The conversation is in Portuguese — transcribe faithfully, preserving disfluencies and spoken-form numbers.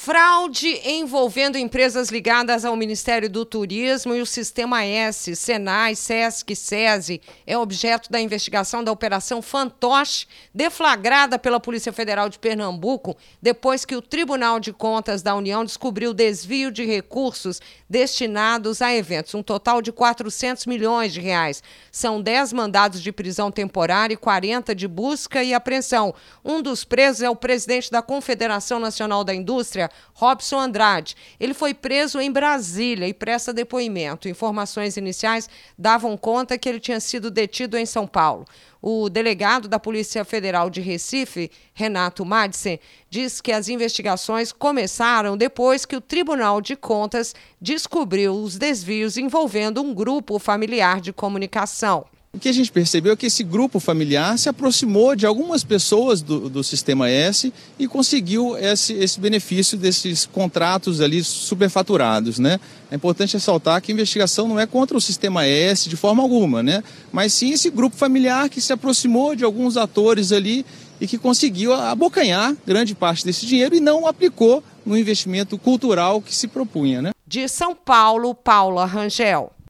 Fraude envolvendo empresas ligadas ao Ministério do Turismo e o Sistema S, Senai, Sesc, SESI, é objeto da investigação da Operação Fantoche, deflagrada pela Polícia Federal de Pernambuco, depois que o Tribunal de Contas da União descobriu desvio de recursos destinados a eventos, um total de quatrocentos milhões de reais. São dez mandados de prisão temporária e quarenta de busca e apreensão. Um dos presos é o presidente da Confederação Nacional da Indústria, Robson Andrade. Ele foi preso em Brasília e presta depoimento. Informações iniciais davam conta que ele tinha sido detido em São Paulo. O delegado da Polícia Federal de Recife, Renato Madsen, diz que as investigações começaram depois que o Tribunal de Contas descobriu os desvios envolvendo um grupo familiar de comunicação. O que a gente percebeu é que esse grupo familiar se aproximou de algumas pessoas do, do Sistema S e conseguiu esse, esse benefício desses contratos ali superfaturados, né? É importante ressaltar que a investigação não é contra o Sistema S de forma alguma, né? Mas sim esse grupo familiar que se aproximou de alguns atores ali e que conseguiu abocanhar grande parte desse dinheiro e não aplicou no investimento cultural que se propunha, né? De São Paulo, Paula Rangel.